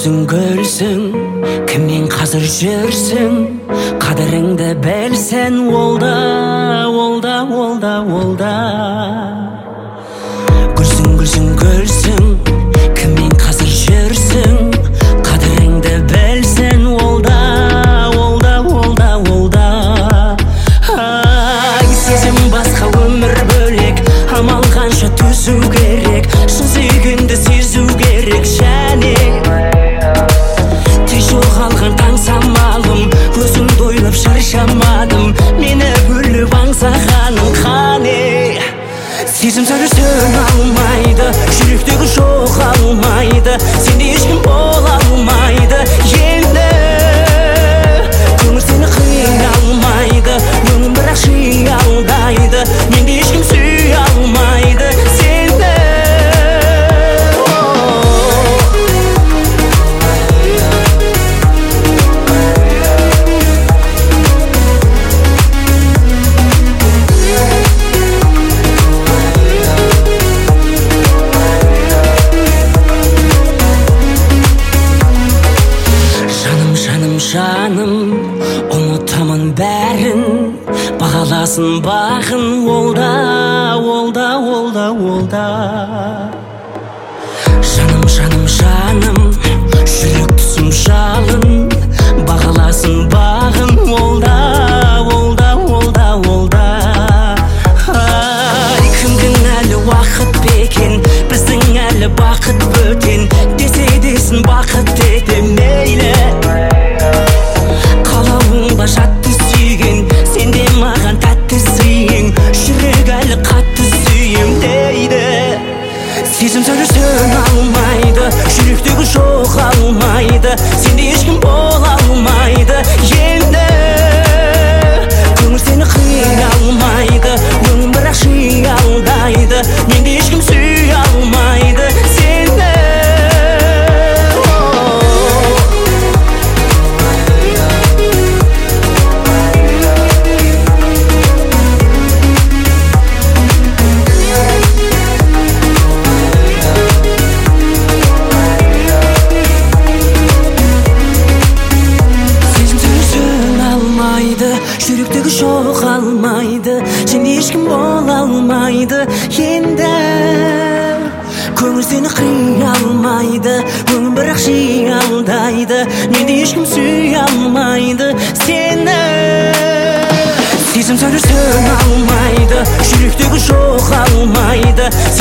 өзің көрсің, кіммен қазір жүрсің, қадіріңді білсін, олда Гүлсің, кіммен қазір жүрсің, қадіріңді білсін, олда Сезім басқа, өмір бөлек, амал қанша төзу керек, шын сүйгенді сезу керек, және тек жоғалған таң самалым, көзімді ойлап шаршамадым, мені бөліп аңсағаның қане. Сезім сөйлесін алмайды, жүректегі жоғалмайды, сенде ешкім бола алмайды енді. Көңіл сені қия алмайды, өңім бірақ жия алдайды, менде ешкім сүйе алмайды сені. Жаным, ұмытамын бәрін, бағаласын бағын, олда Жаным, жүрек түсім жалын, бағаласын бағын, олда Кімдің әлі уақыт бекен, біздің әлі бақыт бөтен, десе десін бақыт ете мейлі. Қалауыңда жатты сүйген, сенде маған тәтті сыйың, жүрек әлі қатты сүйем дейді. Сезім сөйлесін алмайды, жүректегі жоғалмайды, сенде ешкім бола алмайды енді. Көңіл сені қия алмайды, өңім бірақ жия алдайды, менде ешкім сүйе алмайды сені. Жүректегі жоғалмайды, сенде ешкім бола алмайды енді. Көңіл сені қия алмайды, өңім бірақ жия алдайды, менде ешкім сүйе алмайды сені. Сезім сөйлесін алмайды, жүректегі жоғалмайды.